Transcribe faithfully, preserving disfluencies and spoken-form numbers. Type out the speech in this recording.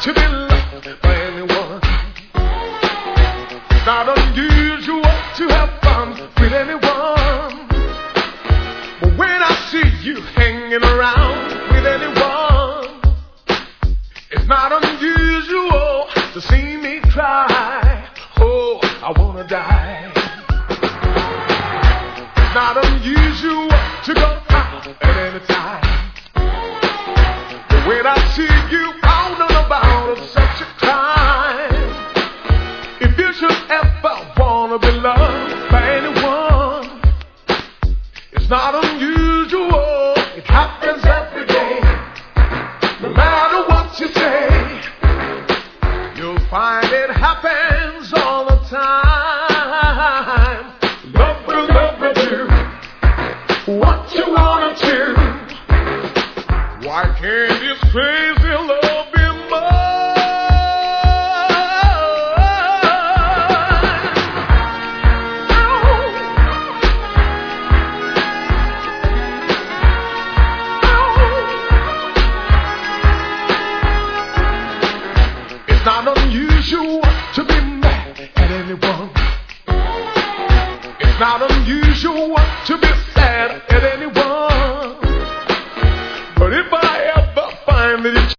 to be loved by anyone. It's not unusual to have fun with anyone. But when I see you hanging around with anyone, it's not unusual to see me cry. Oh, I wanna die. It's not unusual to go out at any time. But when I see you out and about at such a time, if you should ever wanna be loved by anyone, it's not unusual. It happens every day. No matter what you say, you'll find it happens all the time. Love will never do what you wanna do. Why can't this crazy love be mine? It's not unusual to be mad at anyone. It's not unusual to be sad at anyone. But if I ever find that it's